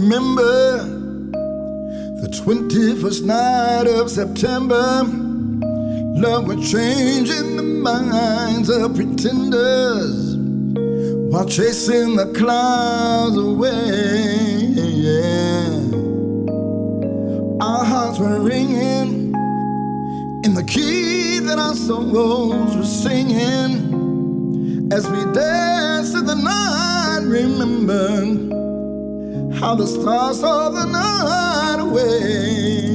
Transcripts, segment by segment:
remember the 21st night of September? Love was changing the minds of pretenders while chasing the clouds away. Our hearts were ringing in the key that our souls were singing as we danced in the night. Remember how the stars saw the night away.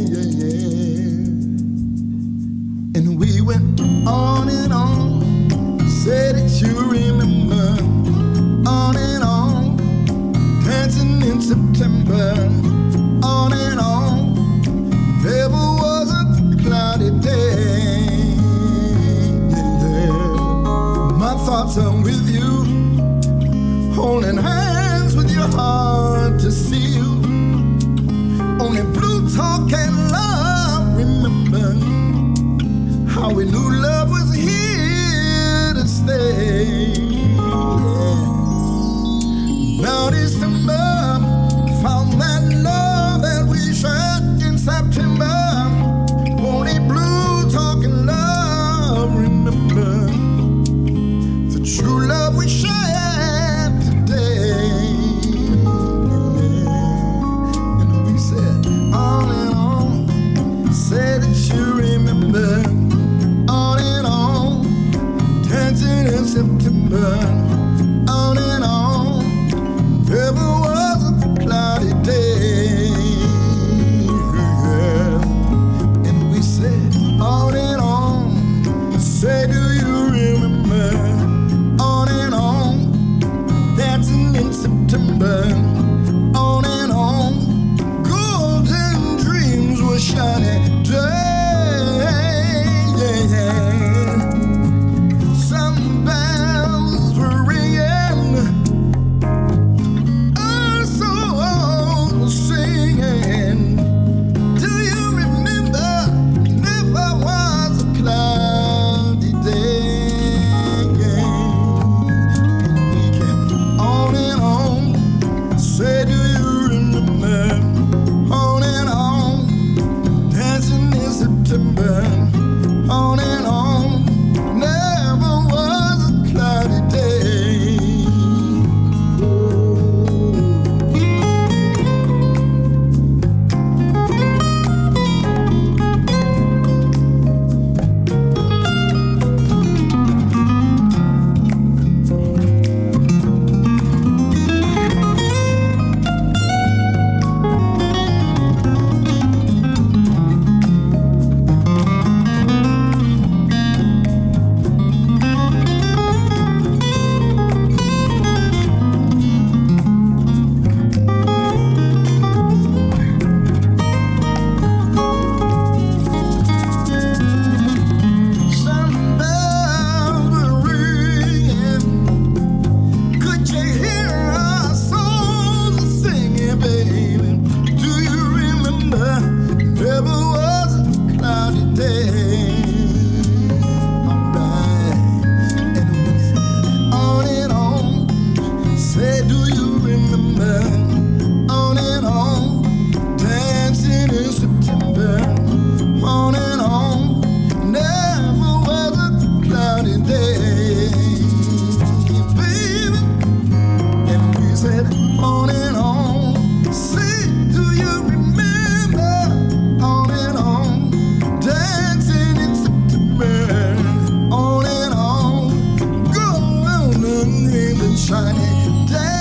And we went on and on, said that you remember, on and on, dancing in September, on and on. Never was a cloudy day. My thoughts are with you, holding hands with your heart to see you. Only blue talk and love. Remember how we knew love was here to stay. Now December found that love that we shared in September. Only blue talk and love. Remember the true love we shared today. And we said on and on, said that you remember, on and on, dancing in September, on and on. Never was a cloudy day. And we said on and on, say do you remember, on and on, dancing in September, on and on. Golden dreams were shining day. Some bells were ringing, our souls were singing. Do you remember? Never was a cloudy day. And we kept on and on, say do you remember, on and on, dancing in September, on and on. Never was a cloudy day. Some bells were ringing. Could you hear our souls singing, baby? Do you remember? Never was a cloudy day. Alright. And we said on and on, say do you remember, on and on, dancing in September, on and on. Never was a cloudy day, baby. And we said on and on, say do you remember, on and on, dancing in September, on and on. Golden rings and shiny day.